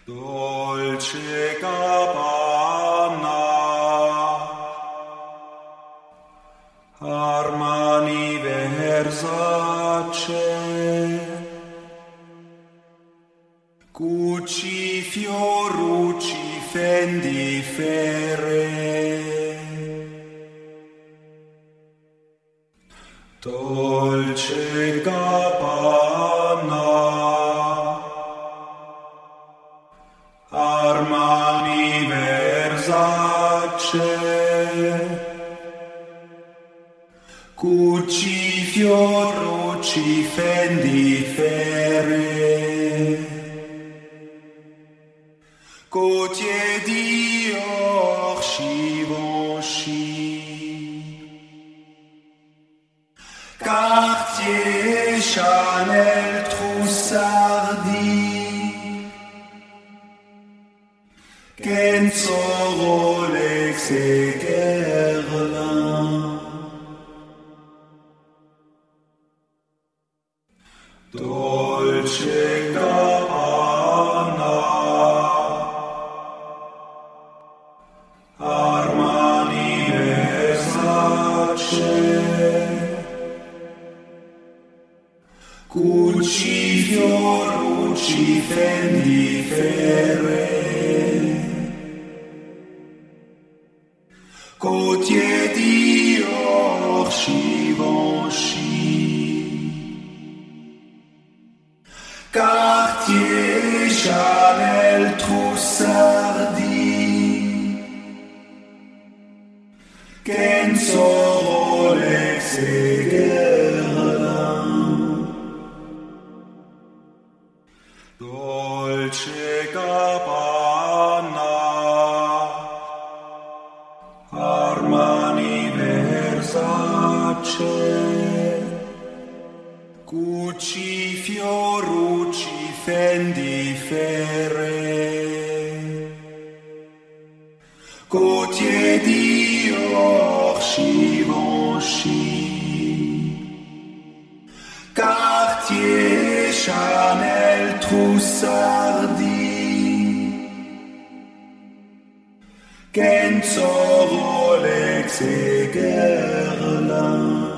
Dolce Gabbana, Armani Versace, Gucci, Fiorucci, Fendi, Ferre, Dolce Gabbana, Armani Versace, Gucci, Fiorucci, Fendi, Ferre, Gaultier, Dior, Givenchy, Cartier, Chanel, Trussardi, Kenzo, Rolex et Guerlain, Dolce Gabbana, Armani Versace, Gucci, Fiorucci, Fendi, Ferre, Gaultier, Dior, Givenchy, Cartier, Chanel, Trussardi, Kenzo, Rolex et Guerlain, Dolce Gabbana, Armani Versace, Gucci, Fiorucci, Fendi, Ferre, Gaultier, Dior, Givenchy, Cartier, Chanel, Trussardi, Kenzo, Rolex et Guerlain.